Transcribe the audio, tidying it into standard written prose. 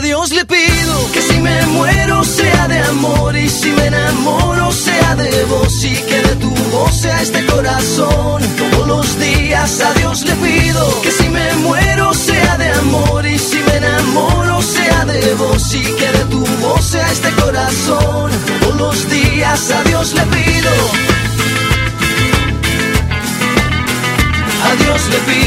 Dios le pido que si me muero sea de amor, y si me enamoro sea de vos, y que de tu voz sea este corazón. Todos los días a Dios le pido que si me muero sea de amor, y si me enamoro sea de vos, y que de tu voz sea este corazón. Todos los días a Dios le pido, a Dios le pido.